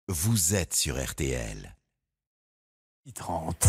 vous êtes sur RTL. 30.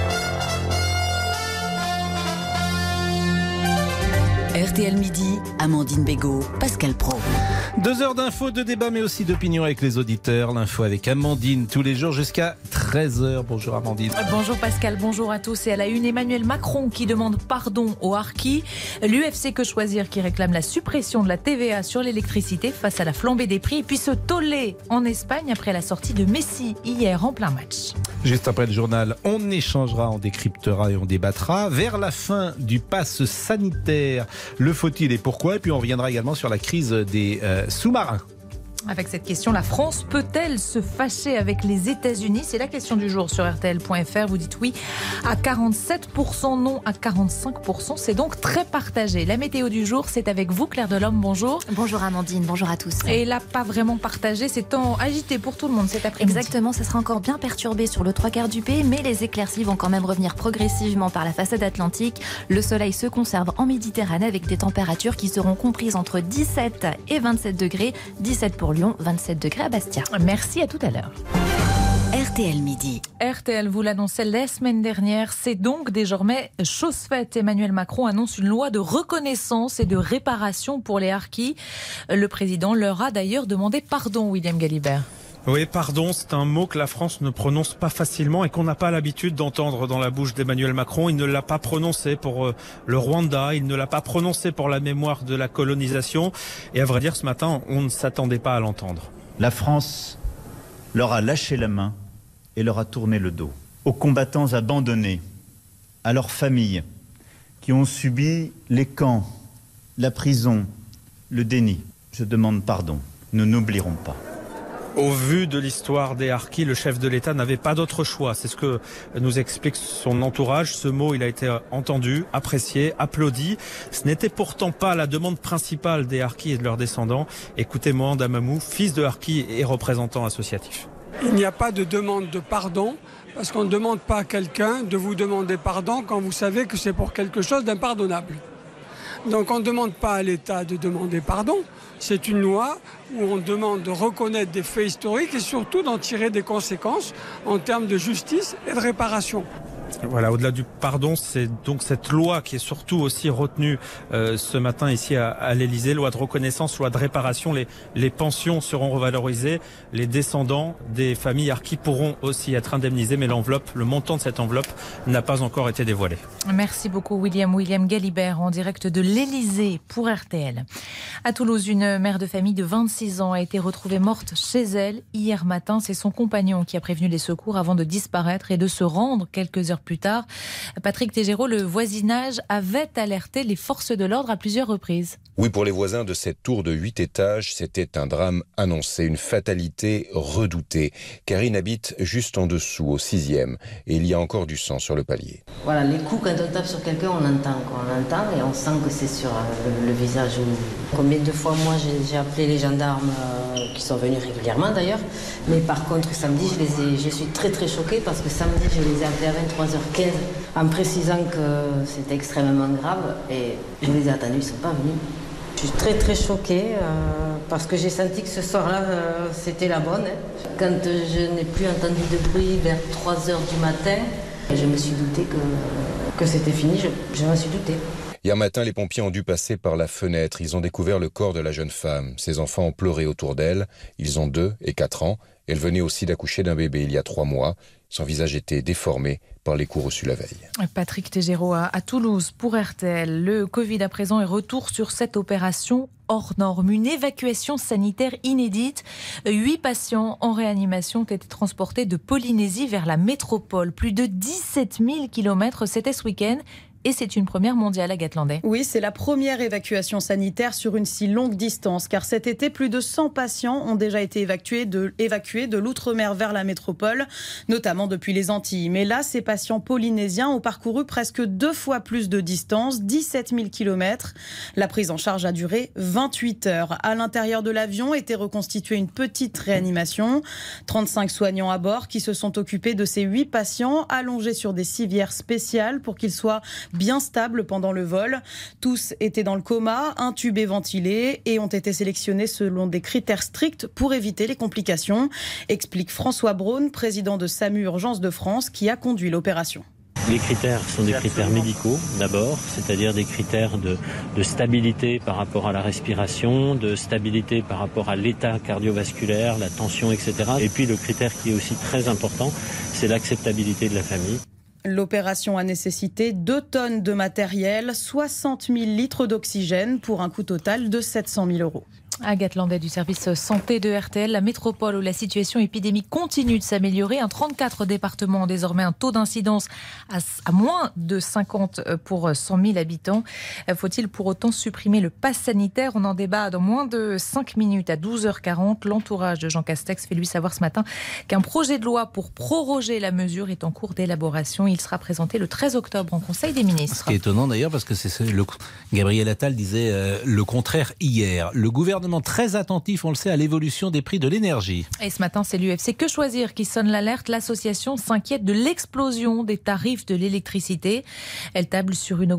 RTL Midi, Amandine Bégaud, Pascal Praud. 2 heures d'infos, de débats, mais aussi d'opinion avec les auditeurs. L'info avec Amandine tous les jours jusqu'à 13h. Bonjour Amandine. Bonjour Pascal, bonjour à tous. Et à la une, Emmanuel Macron qui demande pardon aux harkis. L'UFC Que Choisir qui réclame la suppression de la TVA sur l'électricité face à la flambée des prix. Et puis ce tollé en Espagne après la sortie de Messi hier en plein match. Juste après le journal, on échangera, on décryptera et on débattra. Vers la fin du pass sanitaire, le faut-il et pourquoi? Et puis on reviendra également sur la crise des sous-marins. Avec cette question, la France peut-elle se fâcher avec les États-Unis? C'est la question du jour sur RTL.fr. Vous dites oui à 47%, non à 45%. C'est donc très partagé. La météo du jour, c'est avec vous, Claire Delhomme. Bonjour. Bonjour Amandine, bonjour à tous. Et là, pas vraiment partagé, c'est temps agité pour tout le monde cet après-midi. Exactement, ça sera encore bien perturbé sur le 3/4 du pays, mais les éclaircies vont quand même revenir progressivement par la façade atlantique. Le soleil se conserve en Méditerranée avec des températures qui seront comprises entre 17 et 27 degrés. 17 pour Lyon, 27 degrés à Bastia. Merci, à tout à l'heure. RTL Midi. RTL vous l'annonçait la semaine dernière, c'est donc désormais chose faite. Emmanuel Macron annonce une loi de reconnaissance et de réparation pour les harkis. Le président leur a d'ailleurs demandé pardon, William Galibert. Oui, pardon, c'est un mot que la France ne prononce pas facilement et qu'on n'a pas l'habitude d'entendre dans la bouche d'Emmanuel Macron. Il ne l'a pas prononcé pour le Rwanda, il ne l'a pas prononcé pour la mémoire de la colonisation. Et à vrai dire, ce matin, on ne s'attendait pas à l'entendre. La France leur a lâché la main et leur a tourné le dos. Aux combattants abandonnés, à leurs familles qui ont subi les camps, la prison, le déni. Je demande pardon. Nous n'oublierons pas. Au vu de l'histoire des harkis, le chef de l'État n'avait pas d'autre choix. C'est ce que nous explique son entourage. Ce mot, il a été entendu, apprécié, applaudi. Ce n'était pourtant pas la demande principale des harkis et de leurs descendants. Écoutez Mohand Amamou, fils de harki et représentant associatif. Il n'y a pas de demande de pardon, parce qu'on ne demande pas à quelqu'un de vous demander pardon quand vous savez que c'est pour quelque chose d'impardonnable. Donc on ne demande pas à l'État de demander pardon. C'est une loi où on demande de reconnaître des faits historiques et surtout d'en tirer des conséquences en termes de justice et de réparation. Voilà, au-delà du pardon, c'est donc cette loi qui est surtout aussi retenue ce matin ici à l'Élysée, loi de reconnaissance, loi de réparation. Les pensions seront revalorisées, les descendants des familles harkis pourront aussi être indemnisés, mais l'enveloppe, le montant de cette enveloppe n'a pas encore été dévoilé. Merci beaucoup William Galibert en direct de l'Élysée pour RTL. À Toulouse, une mère de famille de 26 ans a été retrouvée morte chez elle hier matin. C'est son compagnon qui a prévenu les secours avant de disparaître et de se rendre quelques heures plus tard. Patrick Tégéraud, le voisinage avait alerté les forces de l'ordre à plusieurs reprises. Oui, pour les voisins de cette tour de 8 étages, c'était un drame annoncé, une fatalité redoutée. Karine habite juste en dessous, au 6e, et il y a encore du sang sur le palier. Voilà, les coups, quand on tape sur quelqu'un, on entend et on sent que c'est sur le visage. Combien de fois, moi, j'ai appelé les gendarmes qui sont venus régulièrement d'ailleurs, mais par contre, samedi, je suis très très choquée parce que samedi, je les ai appelés à 23h15 en précisant que c'était extrêmement grave et je les ai attendus, ils ne sont pas venus. Je suis très très choquée parce que j'ai senti que ce soir-là, c'était la bonne. Quand je n'ai plus entendu de bruit vers 3h du matin, je me suis doutée que c'était fini, je m'en suis doutée. Hier matin, les pompiers ont dû passer par la fenêtre. Ils ont découvert le corps de la jeune femme. Ses enfants ont pleuré autour d'elle. Ils ont 2 et 4 ans. Elle venait aussi d'accoucher d'un bébé il y a 3 mois. Son visage était déformé par les coups reçus la veille. Patrick Tégéraud à Toulouse pour RTL. Le Covid à présent est retour sur cette opération hors norme. Une évacuation sanitaire inédite. 8 patients en réanimation ont été transportés de Polynésie vers la métropole. Plus de 17 000 km, c'était ce week-end. Et c'est une première mondiale, Agathe Landais. Oui, c'est la première évacuation sanitaire sur une si longue distance. Car cet été, plus de 100 patients ont déjà été évacués de l'outre-mer vers la métropole, notamment depuis les Antilles. Mais là, ces patients polynésiens ont parcouru presque 2 fois plus de distance, 17 000 km. La prise en charge a duré 28 heures. À l'intérieur de l'avion était reconstituée une petite réanimation. 35 soignants à bord qui se sont occupés de ces 8 patients allongés sur des civières spéciales pour qu'ils soient bien stables pendant le vol. Tous étaient dans le coma, intubés, ventilés et ont été sélectionnés selon des critères stricts pour éviter les complications, explique François Braun, président de SAMU Urgences de France, qui a conduit l'opération. Les critères sont des critères médicaux d'abord, c'est-à-dire des critères de stabilité par rapport à la respiration, de stabilité par rapport à l'état cardiovasculaire, la tension, etc. Et puis le critère qui est aussi très important, c'est l'acceptabilité de la famille. L'opération a nécessité 2 tonnes de matériel, 60 000 litres d'oxygène pour un coût total de 700 000 €. Agathe Landais du service santé de RTL, la métropole où la situation épidémique continue de s'améliorer. 34 départements ont désormais un taux d'incidence à moins de 50 pour 100 000 habitants. Faut-il pour autant supprimer le pass sanitaire ? On en débat dans moins de 5 minutes à 12h40. L'entourage de Jean Castex fait lui savoir ce matin qu'un projet de loi pour proroger la mesure est en cours d'élaboration. Il sera présenté le 13 octobre en Conseil des ministres. Ce qui est étonnant d'ailleurs parce que Gabriel Attal disait le contraire hier. Le gouvernement très attentif, on le sait, à l'évolution des prix de l'énergie. Et ce matin, c'est l'UFC Que Choisir qui sonne l'alerte. L'association s'inquiète de l'explosion des tarifs de l'électricité. Elle table sur une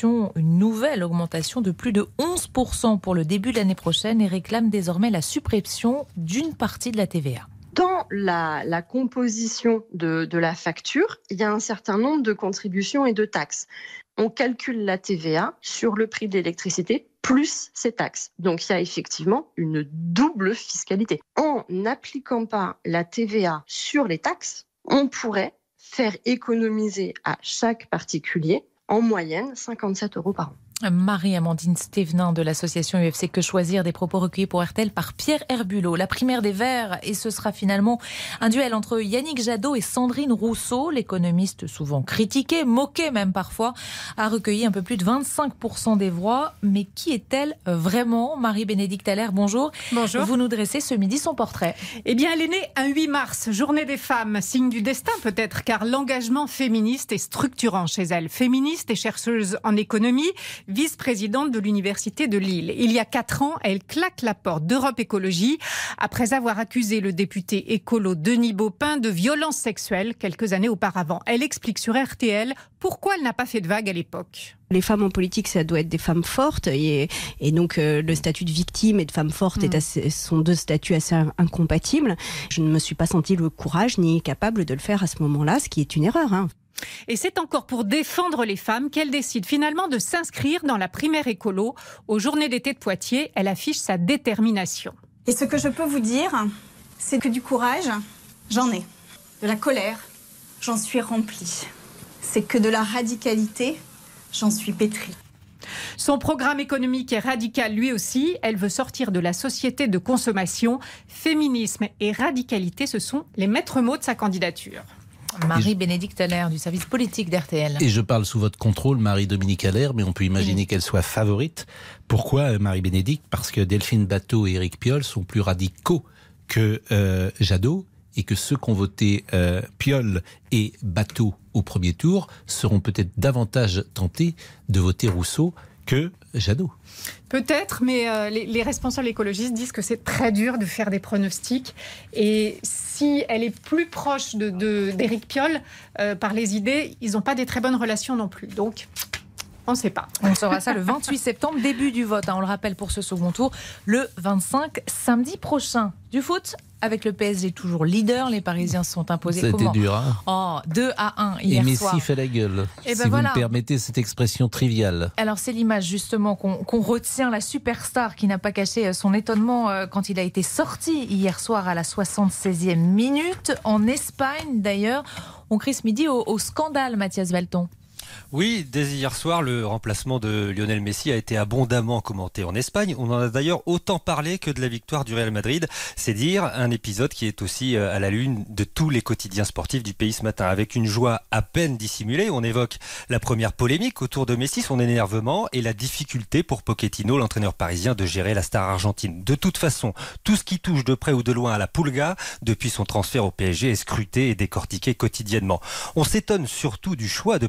nouvelle augmentation de plus de 11% pour le début de l'année prochaine et réclame désormais la suppression d'une partie de la TVA. Dans la composition de la facture, il y a un certain nombre de contributions et de taxes. On calcule la TVA sur le prix de l'électricité plus ces taxes. Donc il y a effectivement une double fiscalité. En n'appliquant pas la TVA sur les taxes, on pourrait faire économiser à chaque particulier en moyenne 57 € par an. Marie-Amandine Stévenin de l'association UFC Que Choisir, des propos recueillis pour RTL par Pierre Herbulot. La primaire des Verts, et ce sera finalement un duel entre Yannick Jadot et Sandrine Rousseau. L'économiste souvent critiquée, moquée même parfois, a recueilli un peu plus de 25% des voix. Mais qui est-elle vraiment ? Marie-Bénédicte Allaire, bonjour. Bonjour. Vous nous dressez ce midi son portrait. Eh bien, elle est née un 8 mars, journée des femmes, signe du destin peut-être, car l'engagement féministe est structurant chez elle. Féministe et chercheuse en économie, vice-présidente de l'Université de Lille. Il y a 4 ans, elle claque la porte d'Europe Écologie après avoir accusé le député écolo Denis Baupin de violences sexuelles quelques années auparavant. Elle explique sur RTL pourquoi elle n'a pas fait de vague à l'époque. Les femmes en politique, ça doit être des femmes fortes et donc le statut de victime et de femme forte sont 2 statuts assez incompatibles. Je ne me suis pas senti le courage ni capable de le faire à ce moment-là, ce qui est une erreur. Et c'est encore pour défendre les femmes qu'elle décide finalement de s'inscrire dans la primaire écolo. Aux Journées d'été de Poitiers, elle affiche sa détermination. Et ce que je peux vous dire, c'est que du courage, j'en ai. De la colère, j'en suis remplie. C'est que de la radicalité, j'en suis pétrie. Son programme économique est radical lui aussi. Elle veut sortir de la société de consommation. Féminisme et radicalité, ce sont les maîtres mots de sa candidature. Marie-Bénédicte Allaire du service politique d'RTL. Et je parle sous votre contrôle, Marie-Dominique Allaire, mais on peut imaginer qu'elle soit favorite. Pourquoi Marie-Bénédicte ? Parce que Delphine Batho et Éric Piolle sont plus radicaux que Jadot et que ceux qui ont voté Piolle et Batho au premier tour seront peut-être davantage tentés de voter Rousseau que Jadot. Peut-être, mais les responsables écologistes disent que c'est très dur de faire des pronostics. Et si elle est plus proche d'Éric Piolle par les idées, ils n'ont pas des très bonnes relations non plus. Donc, on ne sait pas. On saura ça le 28 septembre, début du vote. On le rappelle pour ce second tour, le 25 samedi prochain. Du foot avec le PSG toujours leader, les Parisiens se sont imposés. C'était dur, hein 2-1 hier soir. Et Messi fait la gueule, et si vous me permettez cette expression triviale. Alors c'est l'image justement qu'on retient, la superstar qui n'a pas caché son étonnement quand il a été sorti hier soir à la 76e minute. En Espagne d'ailleurs, on crie ce midi au scandale, Mathias Valton. Oui, dès hier soir, le remplacement de Lionel Messi a été abondamment commenté en Espagne. On en a d'ailleurs autant parlé que de la victoire du Real Madrid. C'est dire un épisode qui est aussi à la lune de tous les quotidiens sportifs du pays ce matin. Avec une joie à peine dissimulée, on évoque la première polémique autour de Messi, son énervement et la difficulté pour Pochettino, l'entraîneur parisien, de gérer la star argentine. De toute façon, tout ce qui touche de près ou de loin à la Pulga, depuis son transfert au PSG, est scruté et décortiqué quotidiennement. On s'étonne surtout du choix de Pochettino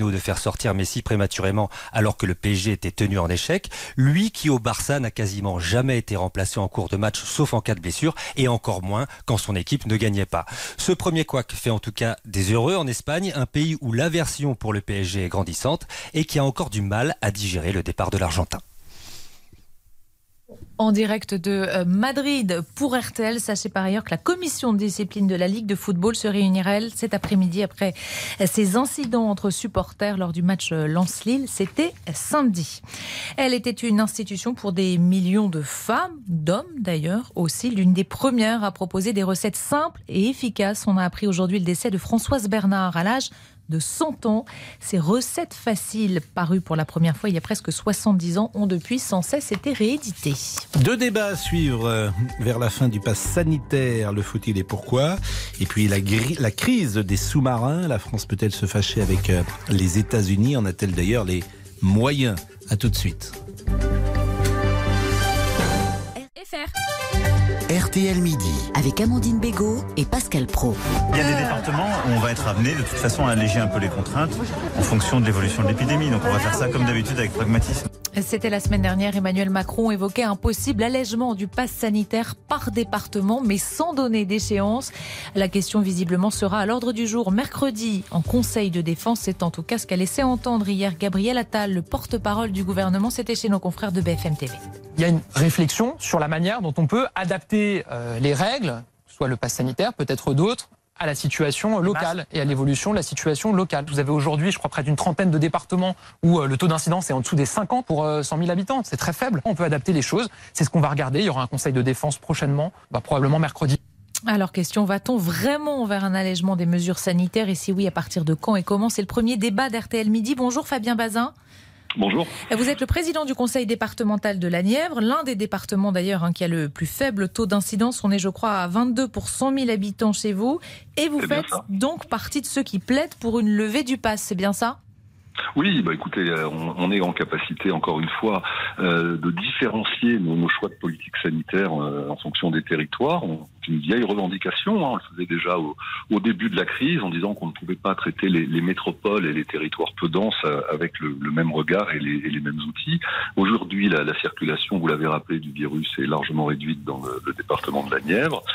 Pochettino de faire sortir Messi prématurément alors que le PSG était tenu en échec. Lui qui au Barça n'a quasiment jamais été remplacé en cours de match sauf en cas de blessure et encore moins quand son équipe ne gagnait pas. Ce premier couac fait en tout cas des heureux en Espagne, un pays où l'aversion pour le PSG est grandissante et qui a encore du mal à digérer le départ de l'Argentin. En direct de Madrid pour RTL, sachez par ailleurs que la commission de discipline de la Ligue de football se réunira cet après-midi après ces incidents entre supporters lors du match Lens-Lille. C'était samedi. Elle était une institution pour des millions de femmes, d'hommes d'ailleurs aussi, l'une des premières à proposer des recettes simples et efficaces. On a appris aujourd'hui le décès de Françoise Bernard à l'âge de 100 ans. Ces recettes faciles, parues pour la première fois il y a presque 70 ans, ont depuis sans cesse été rééditées. 2 débats à suivre vers la fin du pass sanitaire. Le faut-il et pourquoi ? Et puis la crise des sous-marins. La France peut-elle se fâcher avec les États-Unis ? En a-t-elle d'ailleurs les moyens ? À tout de suite. RTL Midi. Avec Amandine Bégaud et Pascal Praud. Il y a des départements où on va être amené de toute façon à alléger un peu les contraintes en fonction de l'évolution de l'épidémie. Donc on va faire ça comme d'habitude avec pragmatisme. C'était la semaine dernière, Emmanuel Macron évoquait un possible allègement du pass sanitaire par département, mais sans donner d'échéance. La question visiblement sera à l'ordre du jour mercredi en Conseil de défense. C'est en tout cas ce qu'a laissé entendre hier Gabriel Attal, le porte-parole du gouvernement. C'était chez nos confrères de BFM TV. Il y a une réflexion sur la manière dont on peut adapter les règles, soit le pass sanitaire, peut-être d'autres, à la situation locale et à l'évolution de la situation locale. Vous avez aujourd'hui, je crois, près d'une trentaine de départements où le taux d'incidence est en dessous des 50 pour 100 000 habitants. C'est très faible. On peut adapter les choses. C'est ce qu'on va regarder. Il y aura un conseil de défense prochainement, probablement mercredi. Alors question, va-t-on vraiment vers un allègement des mesures sanitaires ? Et si oui, à partir de quand et comment ? C'est le premier débat d'RTL Midi. Bonjour Fabien Bazin. Bonjour. Vous êtes le président du conseil départemental de la Nièvre, l'un des départements d'ailleurs qui a le plus faible taux d'incidence. On est, je crois, à 22 pour 100 000 habitants chez vous. Et vous faites donc partie de ceux qui plaident pour une levée du pass, c'est bien ça ? Oui, écoutez, on est en capacité, encore une fois, de différencier nos choix de politique sanitaire en fonction des territoires. C'est une vieille revendication, on le faisait déjà au début de la crise, en disant qu'on ne pouvait pas traiter les métropoles et les territoires peu denses avec le même regard et les mêmes outils. Aujourd'hui, la circulation, vous l'avez rappelé, du virus est largement réduite dans le département de la Nièvre.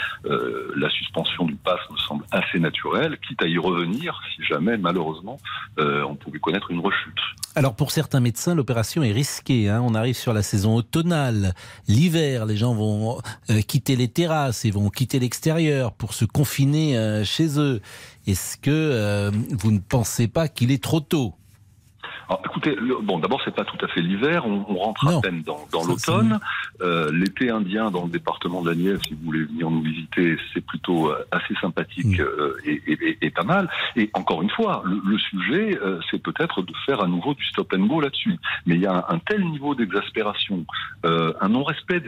La suspension du pass me semble assez naturelle, quitte à y revenir, si jamais, malheureusement, on pouvait connaître une rechute. Alors pour certains médecins, l'opération est risquée. On arrive sur la saison automnale, l'hiver, les gens vont quitter les terrasses et vont quitter l'extérieur pour se confiner chez eux. Est-ce que vous ne pensez pas qu'il est trop tôt ? Alors, écoutez, d'abord, c'est pas tout à fait l'hiver. On rentre à peine dans l'automne. L'été indien dans le département de la Nièvre, si vous voulez venir nous visiter, c'est plutôt assez sympathique et pas mal. Et encore une fois, le sujet, c'est peut-être de faire à nouveau du stop and go là-dessus. Mais il y a un tel niveau d'exaspération, un non-respect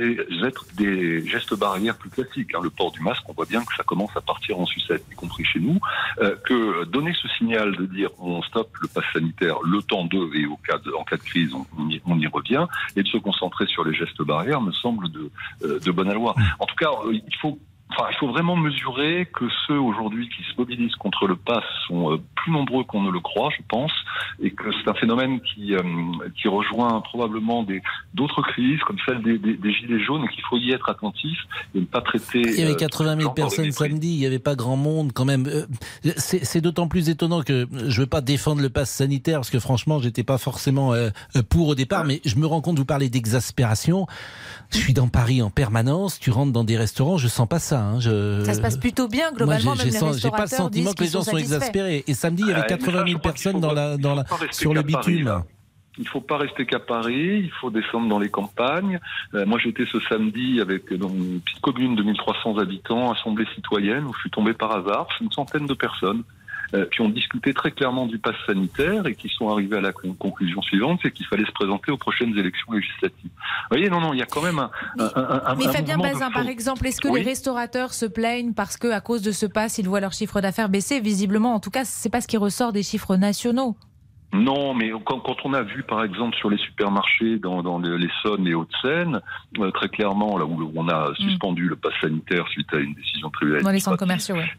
des gestes barrières plus classiques. Le port du masque, on voit bien que ça commence à partir en sucette, y compris chez nous, que donner ce signal de dire on stoppe le pass sanitaire le temps et en cas de crise, on y revient, et de se concentrer sur les gestes barrières me semble de bonne loi. En tout cas, il faut vraiment mesurer que ceux aujourd'hui qui se mobilisent contre le pass sont plus nombreux qu'on ne le croit, je pense, et que c'est un phénomène qui rejoint probablement d'autres crises, comme celle des gilets jaunes, et qu'il faut y être attentif et ne pas traiter... Il y avait 80 000 personnes samedi, il n'y avait pas grand monde quand même. C'est d'autant plus étonnant que je ne veux pas défendre le pass sanitaire, parce que franchement, j'étais pas forcément pour au départ, mais je me rends compte, vous parlez d'exaspération. Je suis dans Paris en permanence, tu rentres dans des restaurants, je sens pas ça. Ça se passe plutôt bien, globalement. Moi, j'ai pas le sentiment que les gens sont exaspérés. Et samedi, il y avait 80 000 personnes sur le bitume. Il ne faut pas rester qu'à Paris, il faut descendre dans les campagnes. Moi, j'étais ce samedi dans une petite commune de 1300 habitants, assemblée citoyenne, où je suis tombé par hasard. C'est une centaine de personnes qui ont discuté très clairement du pass sanitaire et qui sont arrivés à la conclusion suivante, c'est qu'il fallait se présenter aux prochaines élections législatives. Vous voyez, non, il y a quand même un Mais Fabien Bazin, par exemple, est-ce que les restaurateurs se plaignent parce qu'à cause de ce pass, ils voient leur chiffre d'affaires baisser ? Visiblement, en tout cas, c'est pas ce qui ressort des chiffres nationaux. Non, mais quand on a vu, par exemple, sur les supermarchés dans l'Essonne et Hauts-de-Seine, très clairement, là où on a suspendu le pass sanitaire suite à une décision tribunale. Dans les centres commerciaux, oui.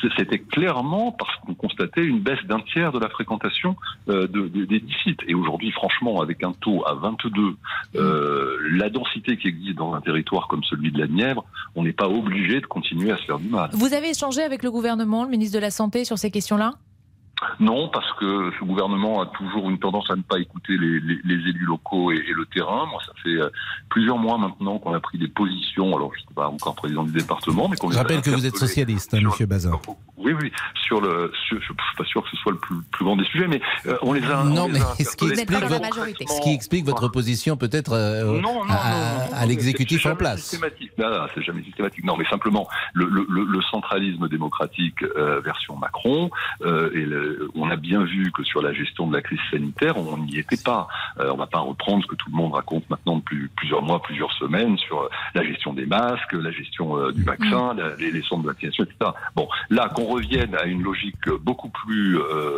c'était clairement parce qu'on constatait une baisse d'un tiers de la fréquentation des sites. Et aujourd'hui, franchement, avec un taux à 22, la densité qui existe dans un territoire comme celui de la Nièvre, on n'est pas obligé de continuer à se faire du mal. Vous avez échangé avec le gouvernement, le ministre de la Santé, sur ces questions-là ? Non, parce que ce gouvernement a toujours une tendance à ne pas écouter les élus locaux et le terrain. Moi, ça fait plusieurs mois maintenant qu'on a pris des positions. Alors, je ne suis pas encore président du département, mais qu'on Je rappelle que vous êtes socialiste, monsieur Bazin. Oui. Je ne suis pas sûr que ce soit le plus grand des sujets, mais on les a... Non, mais ce qui explique votre opposition peut-être à l'exécutif en place. Non, c'est jamais systématique. Non, mais simplement, le centralisme démocratique version Macron, on a bien vu que sur la gestion de la crise sanitaire, on n'y était pas. On ne va pas reprendre ce que tout le monde raconte maintenant depuis plusieurs mois, plusieurs semaines sur la gestion des masques, la gestion du vaccin, les centres de vaccination, etc. Bon, là, qu'on revienne à une logique beaucoup plus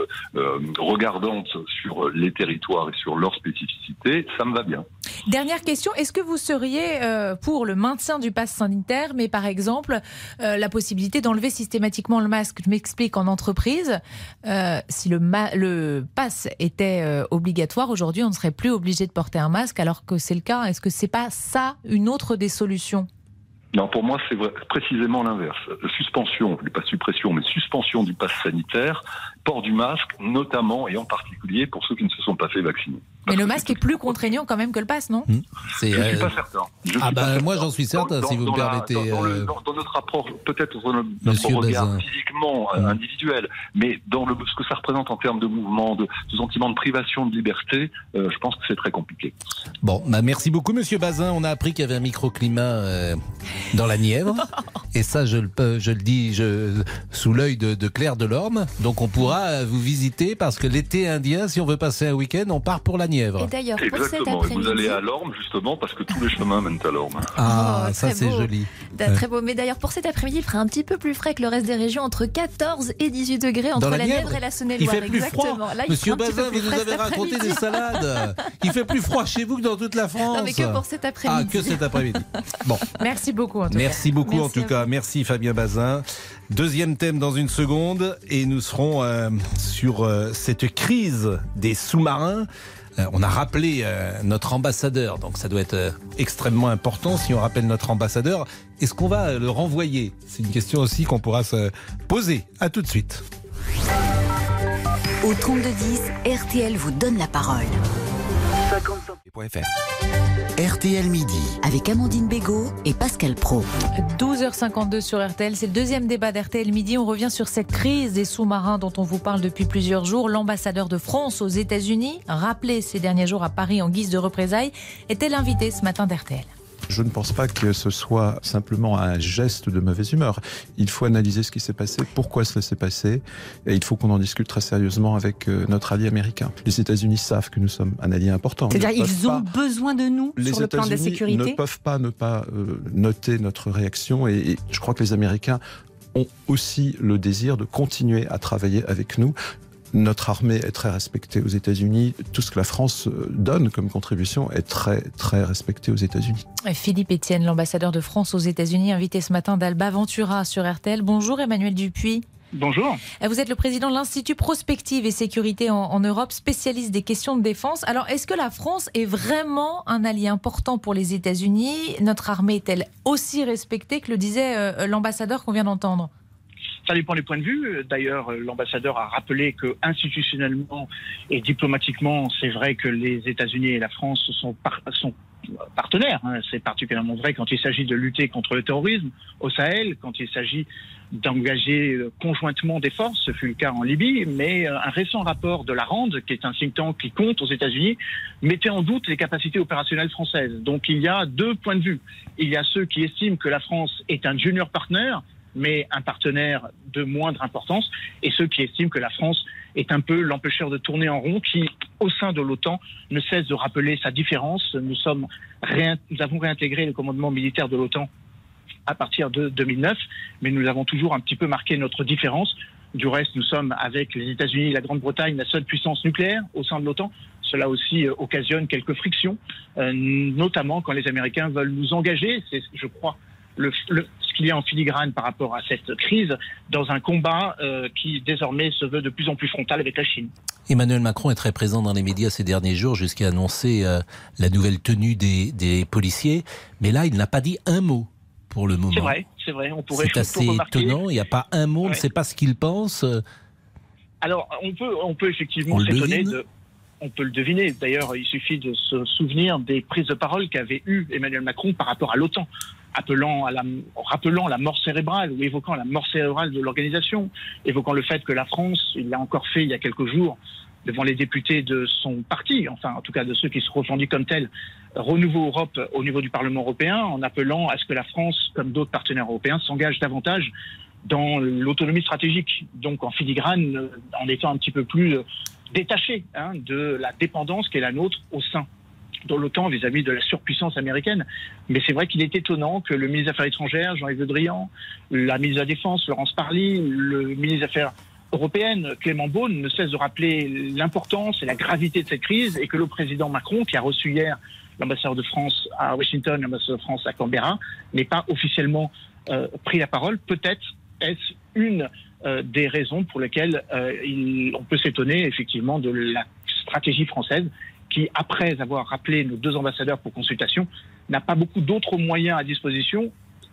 regardante sur les territoires et sur leurs spécificités, ça me va bien. Dernière question, est-ce que vous seriez pour le maintien du pass sanitaire, mais par exemple la possibilité d'enlever systématiquement le masque ? Je m'explique, en entreprise, si le pass était obligatoire, aujourd'hui on ne serait plus obligé de porter un masque alors que c'est le cas. Est-ce que c'est pas ça une autre des solutions ? Non, pour moi, c'est précisément l'inverse. Suspension, pas suppression, mais suspension du pass sanitaire, port du masque, notamment et en particulier pour ceux qui ne se sont pas fait vacciner. Mais le masque est plus contraignant quand même que le pass, non ? Je ne suis pas certain. Moi, j'en suis certain, si vous me permettez. Dans notre rapport, peut-être notre regard physiquement individuel, mais dans ce que ça représente en termes de mouvement, de sentiment de privation de liberté, je pense que c'est très compliqué. Bon, merci beaucoup, monsieur Bazin. On a appris qu'il y avait un microclimat dans la Nièvre. Et ça, je le dis sous l'œil de Claire Delorme. Donc on pourra vous visiter parce que l'été indien, si on veut passer un week-end, on part pour la Nièvre. Et d'ailleurs, pour cet après-midi... Vous allez à Lorme, justement, parce que tous les chemins mènent à Lorme. Ah, ça c'est joli. Très beau. Mais d'ailleurs, pour cet après-midi, il fera un petit peu plus frais que le reste des régions, entre 14 et 18 degrés entre la Nièvre et la Saône-et-Loire. Il fait plus froid. Là, monsieur Bazin, vous nous avez raconté des salades. Il fait plus froid chez vous que dans toute la France. Non, mais que pour cet après-midi. Ah, que cet après-midi. Bon. Merci beaucoup, en tout cas. Merci beaucoup, en tout cas. Merci, Fabien Bazin. Deuxième thème dans une seconde, et nous serons sur cette crise des sous-marins. On a rappelé notre ambassadeur, donc ça doit être extrêmement important si on rappelle notre ambassadeur. Est-ce qu'on va le renvoyer ? C'est une question aussi qu'on pourra se poser. À tout de suite. Au 3210, RTL vous donne la parole. RTL Midi, avec Amandine Bégaud et Pascal Praud. 12h52 sur RTL, c'est le deuxième débat d'RTL Midi. On revient sur cette crise des sous-marins dont on vous parle depuis plusieurs jours. L'ambassadeur de France aux États-Unis, rappelé ces derniers jours à Paris en guise de représailles, était l'invité ce matin d'RTL. Je ne pense pas que ce soit simplement un geste de mauvaise humeur. Il faut analyser ce qui s'est passé, pourquoi cela s'est passé, et il faut qu'on en discute très sérieusement avec notre allié américain. Les États-Unis savent que nous sommes un allié important. C'est-à-dire qu'ils ont besoin de nous sur le plan de la sécurité. Les États-Unis ne peuvent pas ne pas noter notre réaction, et je crois que les Américains ont aussi le désir de continuer à travailler avec nous. Notre armée est très respectée aux États-Unis. Tout ce que la France donne comme contribution est très, très respecté aux États-Unis. Philippe Etienne, l'ambassadeur de France aux États-Unis, invité ce matin d'Alba Ventura sur RTL. Bonjour Emmanuel Dupuis. Bonjour. Vous êtes le président de l'Institut Prospective et Sécurité en Europe, spécialiste des questions de défense. Alors, est-ce que la France est vraiment un allié important pour les États-Unis ? Notre armée est-elle aussi respectée que le disait l'ambassadeur qu'on vient d'entendre ? Ça dépend des points de vue. D'ailleurs, l'ambassadeur a rappelé que institutionnellement et diplomatiquement, c'est vrai que les États-Unis et la France sont partenaires. C'est particulièrement vrai quand il s'agit de lutter contre le terrorisme au Sahel, quand il s'agit d'engager conjointement des forces. Ce fut le cas en Libye, mais un récent rapport de la RAND, qui est un think tank qui compte aux États-Unis, mettait en doute les capacités opérationnelles françaises. Donc il y a deux points de vue. Il y a ceux qui estiment que la France est un junior partner, mais un partenaire de moindre importance, et ceux qui estiment que la France est un peu l'empêcheur de tourner en rond, qui, au sein de l'OTAN, ne cesse de rappeler sa différence. Nous avons réintégré le commandement militaire de l'OTAN à partir de 2009, mais nous avons toujours un petit peu marqué notre différence. Du reste, nous sommes, avec les États-Unis et la Grande-Bretagne, la seule puissance nucléaire au sein de l'OTAN. Cela aussi occasionne quelques frictions, notamment quand les Américains veulent nous engager. C'est, je crois, ce qu'il y a en filigrane par rapport à cette crise dans un combat qui désormais se veut de plus en plus frontal avec la Chine. Emmanuel Macron est très présent dans les médias ces derniers jours jusqu'à annoncer la nouvelle tenue des policiers. Mais là, il n'a pas dit un mot pour le moment. C'est vrai. C'est assez étonnant. Il n'y a pas un mot, on ne sait pas ce qu'il pense. Alors, on peut effectivement s'étonner on peut le deviner. D'ailleurs, il suffit de se souvenir des prises de parole qu'avait eues Emmanuel Macron par rapport à l'OTAN, rappelant la mort cérébrale ou évoquant la mort cérébrale de l'organisation, évoquant le fait que la France, il l'a encore fait il y a quelques jours, devant les députés de son parti, enfin en tout cas de ceux qui se revendiquent comme tels, Renouveau Europe au niveau du Parlement européen, en appelant à ce que la France, comme d'autres partenaires européens, s'engage davantage dans l'autonomie stratégique, donc en filigrane, en étant un petit peu plus détaché de la dépendance qui est la nôtre au sein de l'OTAN vis-à-vis de la surpuissance américaine. Mais c'est vrai qu'il est étonnant que le ministre des Affaires étrangères, Jean-Yves Le Drian, la ministre de la Défense, Laurence Parly, le ministre des Affaires européennes, Clément Beaune, ne cessent de rappeler l'importance et la gravité de cette crise, et que le président Macron, qui a reçu hier l'ambassadeur de France à Washington, l'ambassadeur de France à Canberra, n'ait pas officiellement pris la parole. Peut-être est-ce une des raisons pour lesquelles on peut s'étonner effectivement de la stratégie française qui, après avoir rappelé nos 2 ambassadeurs pour consultation, n'a pas beaucoup d'autres moyens à disposition,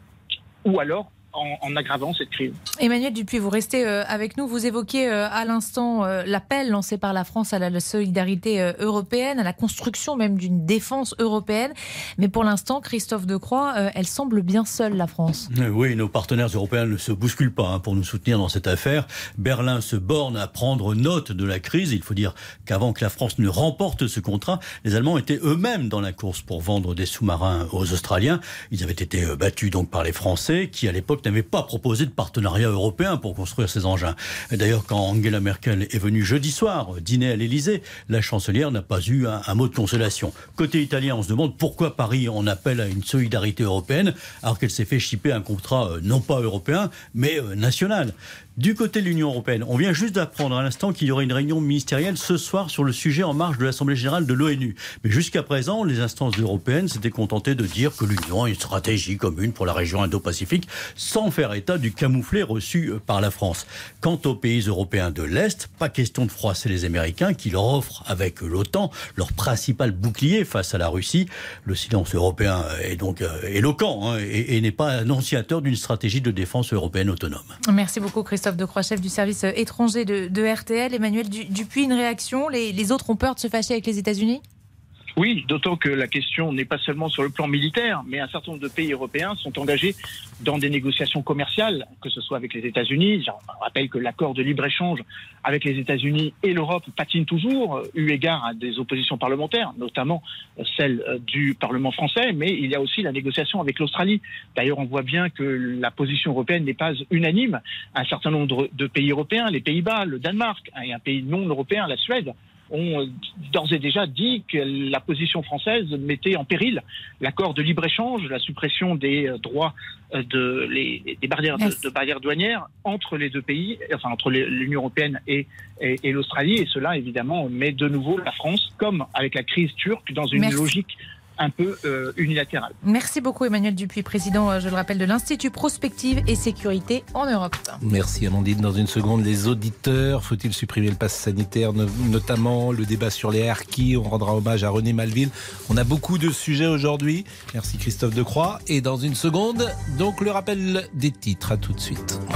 ou alors en aggravant cette crise. Emmanuel Dupuis, vous restez avec nous. Vous évoquez à l'instant l'appel lancé par la France à la solidarité européenne, à la construction même d'une défense européenne. Mais pour l'instant, Christophe Decroix, elle semble bien seule, la France. Oui, nos partenaires européens ne se bousculent pas pour nous soutenir dans cette affaire. Berlin se borne à prendre note de la crise. Il faut dire qu'avant que la France ne remporte ce contrat, les Allemands étaient eux-mêmes dans la course pour vendre des sous-marins aux Australiens. Ils avaient été battus donc par les Français qui, à l'époque, n'avait pas proposé de partenariat européen pour construire ces engins. Et d'ailleurs, quand Angela Merkel est venue jeudi soir dîner à l'Elysée, la chancelière n'a pas eu un mot de consolation. Côté italien, on se demande pourquoi Paris en appelle à une solidarité européenne alors qu'elle s'est fait chipper un contrat non pas européen, mais national. Du côté de l'Union européenne, on vient juste d'apprendre à l'instant qu'il y aurait une réunion ministérielle ce soir sur le sujet en marge de l'Assemblée générale de l'ONU. Mais jusqu'à présent, les instances européennes s'étaient contentées de dire que l'Union a une stratégie commune pour la région Indo-Pacifique, sans faire état du camouflet reçu par la France. Quant aux pays européens de l'Est, pas question de froisser les Américains qui leur offrent avec l'OTAN leur principal bouclier face à la Russie. Le silence européen est donc éloquent et n'est pas annonciateur d'une stratégie de défense européenne autonome. Merci beaucoup Christophe Decroix, chef du service étranger de RTL. Emmanuel Dupuis, une réaction? Les autres ont peur de se fâcher avec les États-Unis? Oui, d'autant que la question n'est pas seulement sur le plan militaire, mais un certain nombre de pays européens sont engagés dans des négociations commerciales, que ce soit avec les États-Unis. Je rappelle que l'accord de libre-échange avec les États-Unis et l'Europe patine toujours, eu égard à des oppositions parlementaires, notamment celle du Parlement français, mais il y a aussi la négociation avec l'Australie. D'ailleurs, on voit bien que la position européenne n'est pas unanime. Un certain nombre de pays européens, les Pays-Bas, le Danemark, et un pays non européen, la Suède, ont d'ores et déjà dit que la position française mettait en péril l'accord de libre-échange, la suppression des droits des barrières de barrières douanières entre les deux pays, enfin entre l'Union européenne et l'Australie. Et cela, évidemment, met de nouveau la France, comme avec la crise turque, dans une logique un peu unilatérale. Merci beaucoup Emmanuel Dupuis, président, je le rappelle, de l'Institut Prospective et Sécurité en Europe. Merci Amandine. Dans une seconde, les auditeurs, faut-il supprimer le pass sanitaire, notamment le débat sur les harkis, on rendra hommage à René Malville. On a beaucoup de sujets aujourd'hui. Merci Christophe Decroix. Et dans une seconde, donc le rappel des titres. À tout de suite.